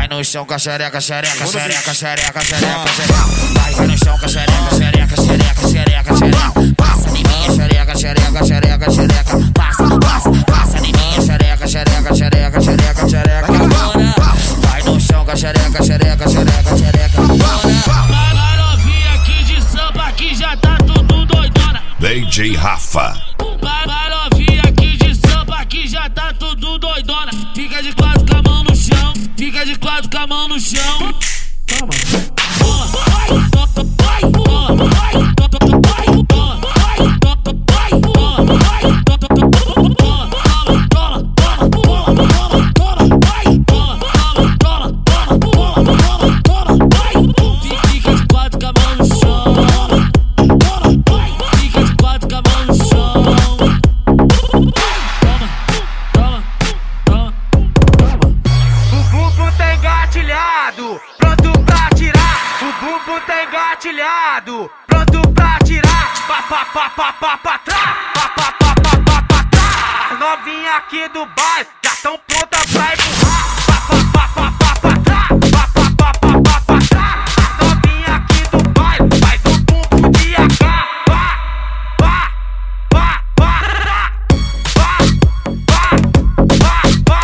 no chão com a xereca, xereca, xereca, xereca, xereca, xereca. Vai no chão com a xereca, xereca, xereca, xereca, xereca. Passa em mim, xereca, xereca, xereca, xereca. Passa, passa, passa em mim, xereca, xereca, xereca, xereca, xereca. Vai no chão com a xereca, xereca, xereca, xereca. Vai novinha aqui de samba que já tá tudo doidona. DJ Rafa. Vai novinha aqui de samba que já tá tudo doidona. Fica de quatro com a mão no chão, fica de quatro com a mão no chão. Toma. Pronto pra tirar, o bumbum tá engatilhado, pronto pra tirar, pá pá pá pá pá pá trás, pá pá pá pá pá pá trás. As novinhas aqui do bairro já tão prontas pra empurrar, pá pá pá pá pá pá trás, pá pá pá pá pá pá trás. As novinhas aqui do bairro faz um bumbum de AK, pá pá pá pá pá pá pá pá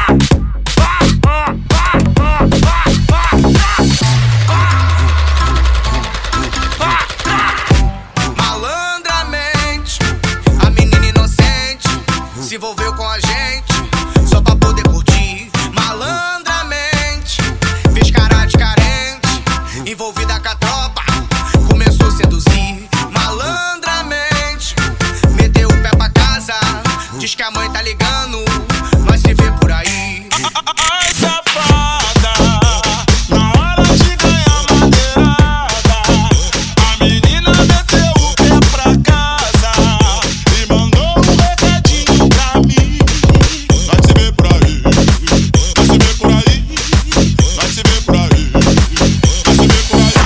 se envolveu com a gente só pra poder curtir. Malandramente fez cara de carente, envolvida com a tropa, começou a seduzir. Malandramente meteu o pé pra casa, diz que a mãe tá ligando, nós se vê por aí. Ai, safada, na hora de ganhar madeirada, a menina meteu o pé pra casa e mandou um recadinho pra mim. Vai se ver por aí, vai se ver por aí, vai se ver por aí, vai se ver por aí.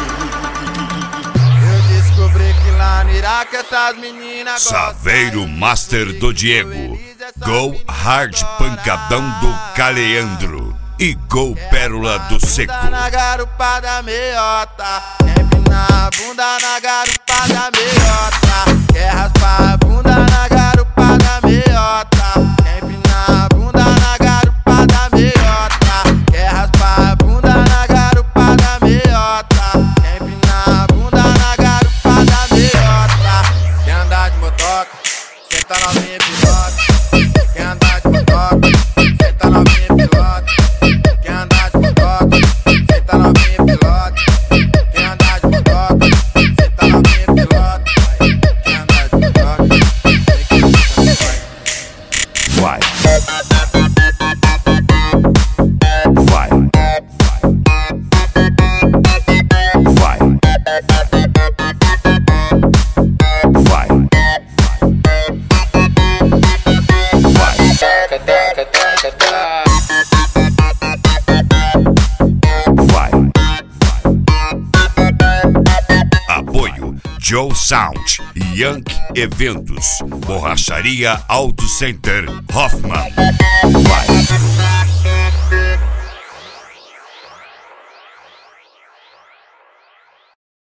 Eu descobri que lá no Iraque essas meninas Saveiro Master do Diego. Go Hard Pancadão do Caleandro. E Go Pérola do Seco. Na garupa da meiota, quer empinar a bunda na garupa da meiota, quer raspar a bunda na garupa da meiota, quer empinar a bunda na garupa da meiota, quer raspar a bunda na garupa da meiota, quer empinar a bunda na garupa da meiota. Quer andar de motoca, senta novinha pilota. Quer andar de motoca, senta novinha pilota. Quer andar de motoca, senta novinha pilota. Quer andar de motoca, senta novinha pilota. Quer andar de motoca, Vai. Vai. Vai. Vai. Vai. Apoio Joe Sound, Young Eventos, Borracharia Auto Center, Hoffman. Vai.